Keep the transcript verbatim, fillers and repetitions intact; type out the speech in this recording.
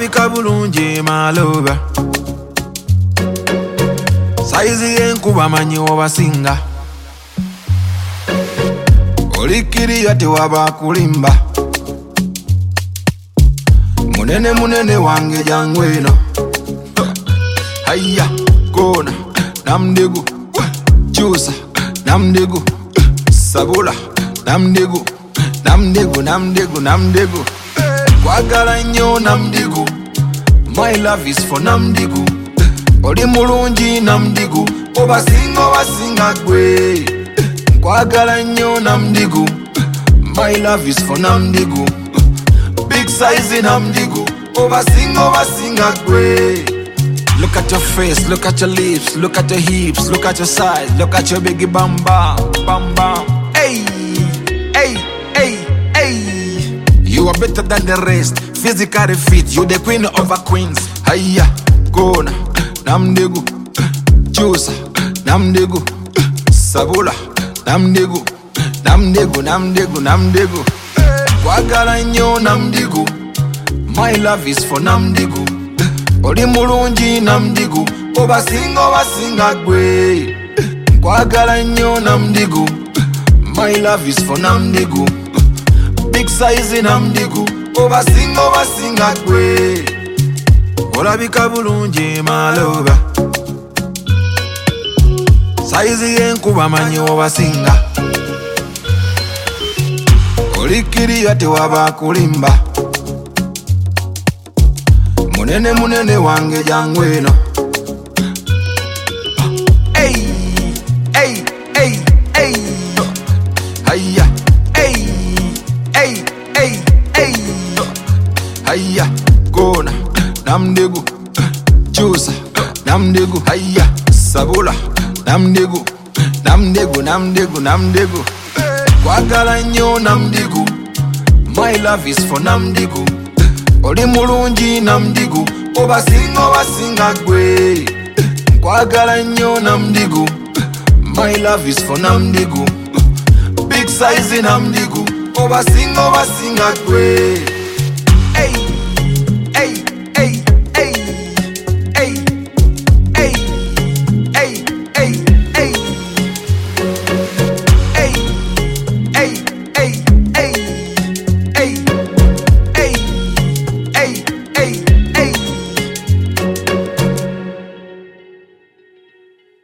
olabika bulungi maloba saizi y'enkuba manyi obasinga olikiriya tewaba kulimba munene munene wange jangweno haya kona namdigu chusa namdigu sabula namdigu namdigu namdigu namdigu kwagala nnyo namdigu my love is for namdigu oli mulungi namdigu obasinga obasinga gwe kwagala nnyo namdigu my love is for namdigu big size namdigu obasinga obasinga gwe. Look at your face, look at your lips, look at your hips, look at your size, look at your biggie bam bam, bam bam. Hey, hey, hey, hey. You are better than the rest, physically fit, you the queen of a queens. Hiya, kona, namdigu, chusa, namdigu, sabula, namdigu, namdigu, namdigu, namdigu. Kwagala nnyo namdigu, my love is for namdigu. Oli mulungi namdigu obasinga obasinga gwe kwagala nnyo namdigu my love is for namdigu big size namdigu obasinga obasinga gwe olabika bulungi maloba size y'enkuba manyi obasinga olikiriya tewaba kulimba munene munene wange jangweno hey hey hey hey haya hey hey hey hey haya kona namdigu chusa namdigu haya sabula namdigu namdigu namdigu namdigu kwagala nnyo namdigu my love is for namdigu oli mulungi namdigu obasinga obasinga gwe kwagala nnyo namdigu my love is for namdigu big size namdigu obasinga obasinga gwe.